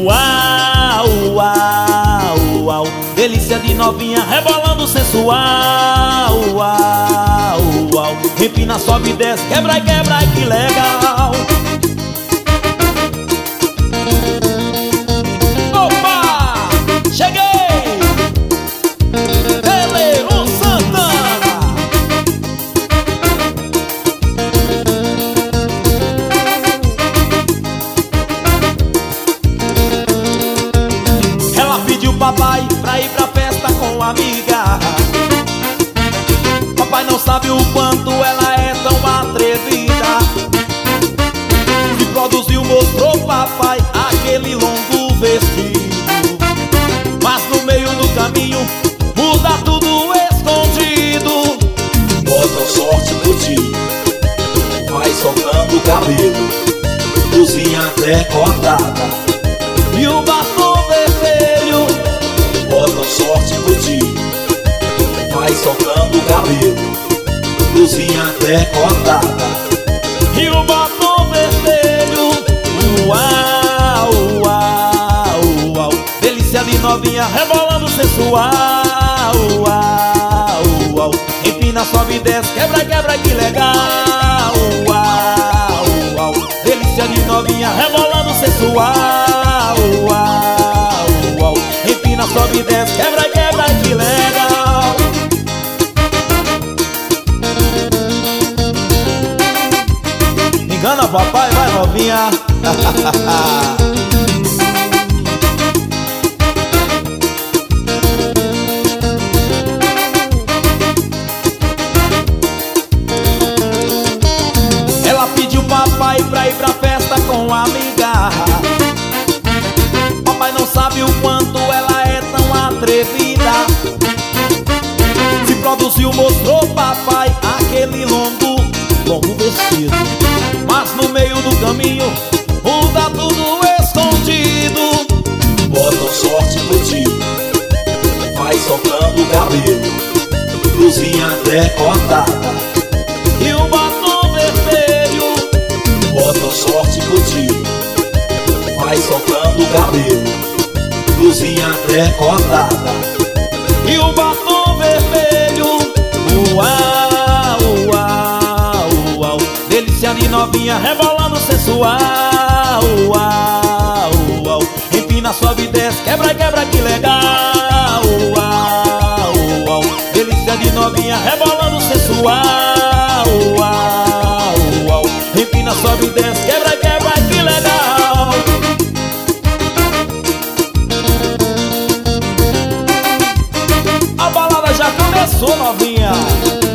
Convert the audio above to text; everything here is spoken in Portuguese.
Uau, uau, uau, delícia de novinha rebolando sensual. Uau, uau, empina, sobe e desce, quebra e quebra, que legal. Opa, cheguei, Beleiro Santana. Ela pediu papai pra ir pra festa com a amiga. Papai não sabe o quanto ela é tão atrevida. E produziu, mostrou papai aquele longo vestido. Mas no meio do caminho muda tudo escondido. Bota sorte pro tio, vai soltando o cabelo, cozinha até cortada. E o batom vermelho. Bota sorte pro tio, vai soltando o cabelo, cozinha até cortada. E o batom vermelho. Uau, uau, uau, delícia de novinha rebolando sensual. Uau, uau, empina, sobe e desce, quebra, quebra, que legal. Uau, uau, delícia de novinha rebolando sensual. Uau, uau, empina, sobe e desce, quebra, quebra, que legal. Engana papai, vai novinha. Ela pediu papai pra ir pra festa com a amiga. Papai não sabe o quanto ela é tão atrevida. Se produziu, mostrou papai aquele longo vestido. Mas no meio do caminho muda tudo escondido. Bota sorte pro tio, vai soltando o cabelo, cozinha até cortada. E o batom vermelho. Bota sorte pro tio, vai soltando o cabelo, cozinha até cortada. E o batom vermelho. Uau, uau, uau, delícia de novinha rebolando sensual. Uau, uau, empina, sobe e desce, quebra, quebra, que legal. Uau, uau, delícia de novinha rebolando sensual. Uau, uau, empina, sobe e desce, quebra, quebra, que legal. A balada já começou, novinha.